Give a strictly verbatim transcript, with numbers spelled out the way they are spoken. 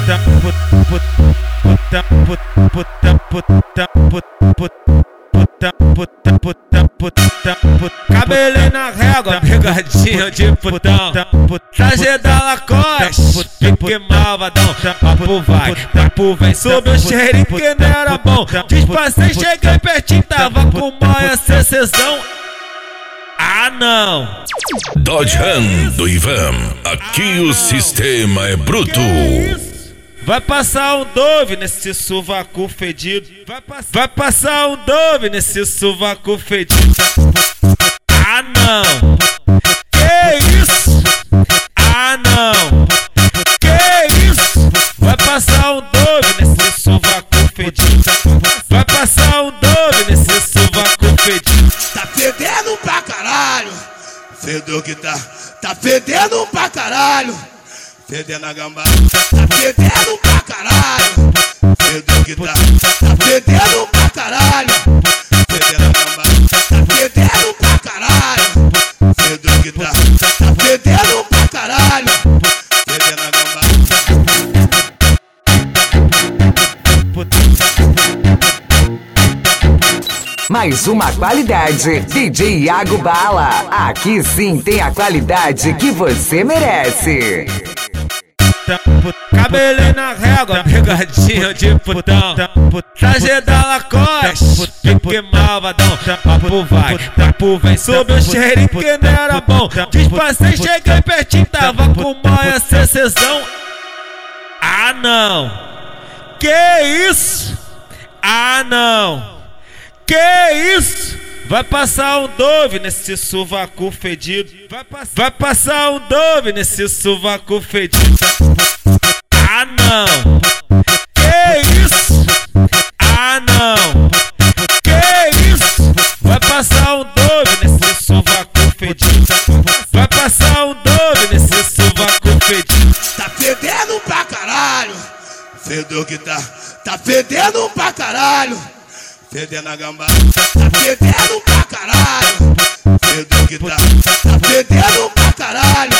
Cabelinho na régua, pegadinha de putão. Traje da Lacoste, pique malvadão. Papo vai, papo vem, sob o cheirinho que não era bom. Dispassei, cheguei pertinho, tava com maia secessão. Ah não! Dodge Ram do Ivan, aqui o sistema é bruto. Vai passar um Dove nesse sovaco fedido. Vai, pass Vai passar um Dove nesse sovaco fedido. Ah não! Que isso? Ah não! Que isso? Vai passar um Dove nesse sovaco fedido. Vai passar um Dove nesse sovaco fedido. Tá fedendo pra caralho. Fedor que tá, tá fedendo pra caralho. Fedendo a gambá, tá fedendo pra caralho. Fedor que tá, tá fedendo pra caralho. Fedendo a gambá, tá fedendo pra caralho. Fedor que tá, tá fedendo pra caralho. Fedendo a gambá. Mais uma qualidade, D J Iago Bala. Aqui sim tem a qualidade que você merece. Cabelinho na régua, pegadinha de putão. Traje da Lacoste, pique malvadão. Papo vai, papo vem, sob o cheirinho que não era bom. Dispassei, cheguei pertinho, tava com maia secessão. Ah não! Que isso? Ah não! Que isso? Vai passar um Dove nesse sovaco fedido. Vai, pass Vai passar um Dove nesse sovaco fedido. Ah não! Que isso? Ah não! Que isso? Vai passar um Dove nesse sovaco fedido. Vai passar um Dove nesse sovaco fedido. Tá fedendo pra caralho. Fedor que tá, tá fedendo pra caralho. Fedendo a gambá, tá fedendo pra caralho. Fedor que tá, tá fedendo pra caralho.